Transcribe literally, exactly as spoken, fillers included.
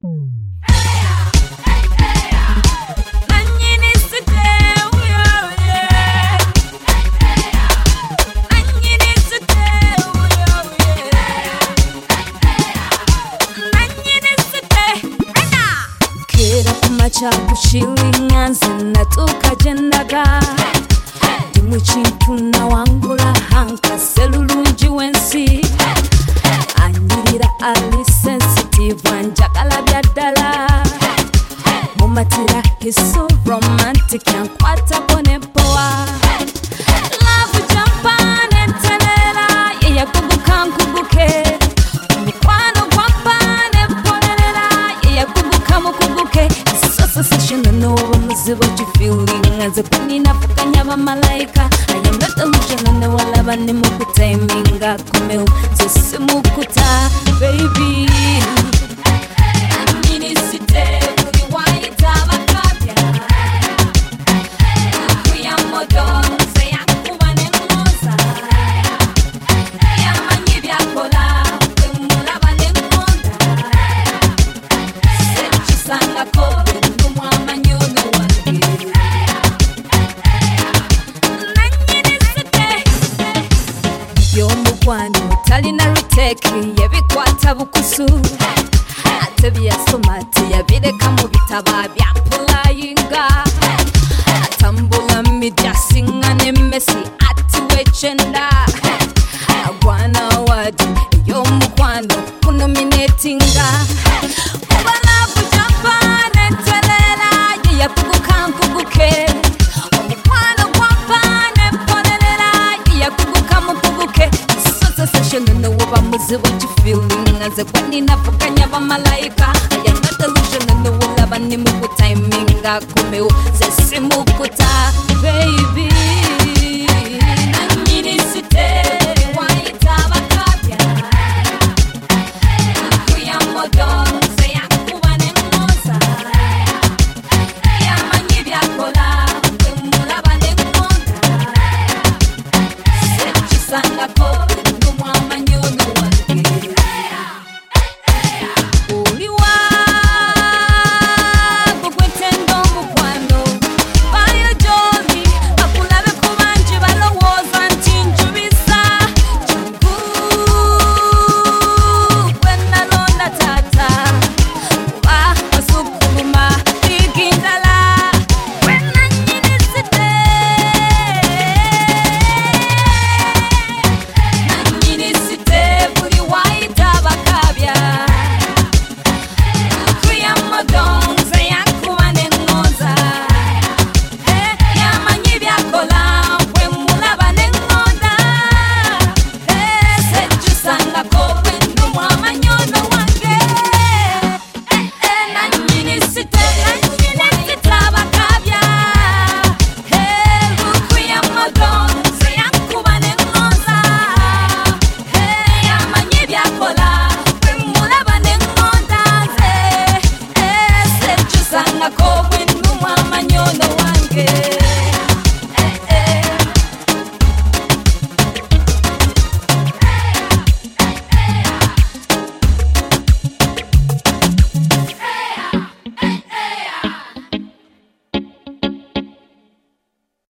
Kushilinganze natuka jendaga Dimu chintu na wangula hanka selulunji wensi Anyirira ali sensitive wanjakala byadala Mumatira he's so romantic yankwata bone poa Love jampane telela Yeya kuguka nkuguke Mikwano kwampane ponelela Yeya kuguka mukuguke Sensation no muzi what you feeling as a penny na fukanya ba malaika I am not illusion no wala bani mukuta iminga kumeu sisi mukuta baby Nini site kuri waita bakabya Kuya modo se yakubane moza Yamanyi byakola kumula bane monda Sechisanga ko Yomukwano talina retake yebikwata bukusu atebya somati yabireka mu bitaba bya pulayinga atambula media singa ne Messi ati wechenda agwana wadi yomukwano kunominatinga kubala bujapane telela yakuguka nkuguke No what you feeling as a when in Africa ba malaika I am not illusion no love and muku timing ga kumeu sesimukuta baby